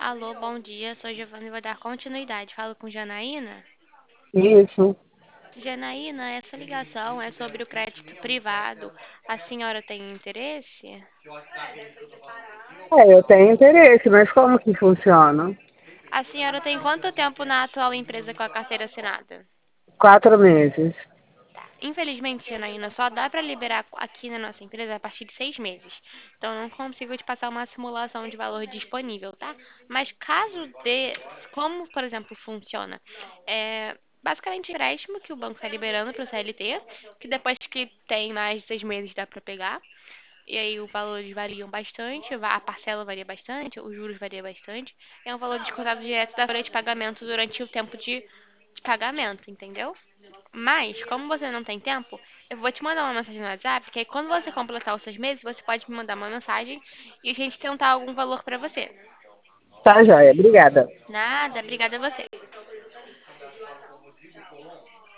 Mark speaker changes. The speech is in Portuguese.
Speaker 1: Alô, bom dia. Sou Giovana e vou dar continuidade. Falo com Janaína.
Speaker 2: Isso.
Speaker 1: Janaína, essa ligação é sobre o crédito privado. A senhora tem interesse?
Speaker 2: Eu tenho interesse, mas como que funciona?
Speaker 1: A senhora tem quanto tempo na atual empresa com a carteira assinada?
Speaker 2: 4 meses.
Speaker 1: Infelizmente, Janaína, só dá para liberar aqui na nossa empresa a partir de 6 meses. Então, eu não consigo te passar uma simulação de valor disponível, tá? Mas caso dê, como, por exemplo, funciona? É basicamente empréstimo que o banco está liberando para o CLT, que depois que tem mais de 6 meses dá para pegar. E aí os valores variam bastante, a parcela varia bastante, os juros variam bastante. É um valor descontado direto da folha de pagamento durante o tempo de pagamento, entendeu? Mas, como você não tem tempo, eu vou te mandar uma mensagem no WhatsApp, que aí quando você completar os 6 meses, você pode me mandar uma mensagem e a gente tentar algum valor pra você.
Speaker 2: Tá, joia. Obrigada.
Speaker 1: Nada, obrigada a você.